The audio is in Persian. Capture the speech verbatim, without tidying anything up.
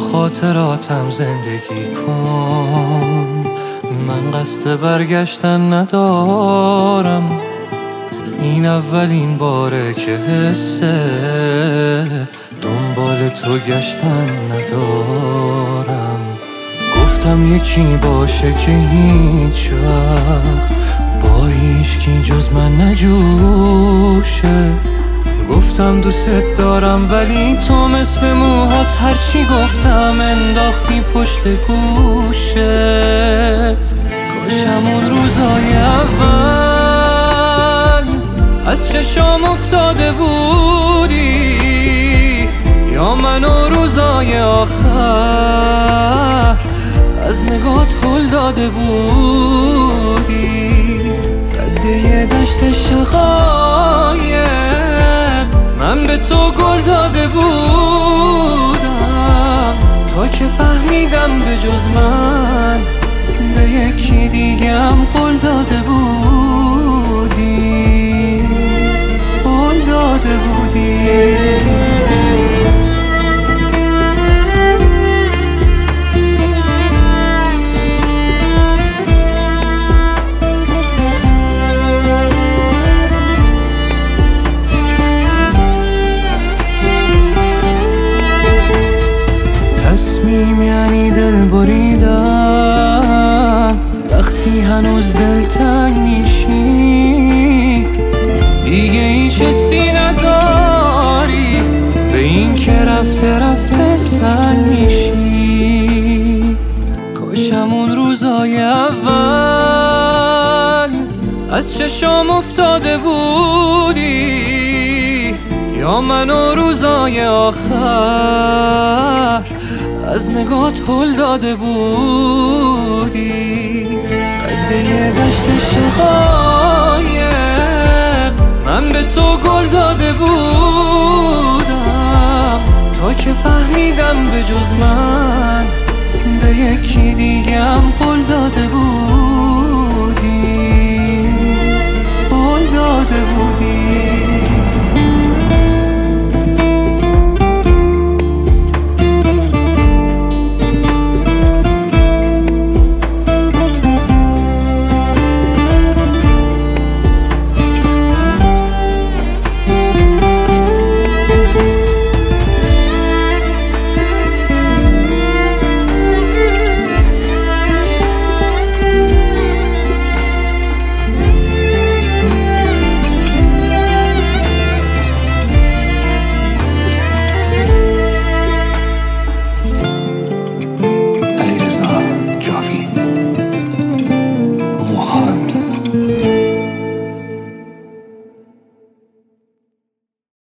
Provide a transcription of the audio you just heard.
خاطراتم زندگی کن. من قصد برگشتن ندارم، این اولین باره که حسه دنبال تو گشتن ندارم. گفتم یکی باشه که هیچ وقت با هیچکی جز من نجوشه. گفتم دوست دارم ولی تو مثل موهات هرچی گفتم انداختی پشت گوشت. کاشم اون روزای اول از چشام افتاده بودی، یا منو روزای آخر از نگات هل داده بودی. رده دشت شقایق من به تو گل داده بودم، تا که فهمیدم به جز من به یکی دیگم قول داده بودی، قول داده بودی. تصمیم یعنی دل بریدن وقتی هنوز دلتنگ میشی، دیگه هیچ حسی نداری به این که رفته رفته سنگ میشی. کاشم اون روزای اول از چشام افتاده بودی، یا منو روزای آخر از نگات هل داده بودی. قده دشت شقایق من به تو گل داده بودم، تا که فهمیدم به جز من به یکی دیگم قول داده بود.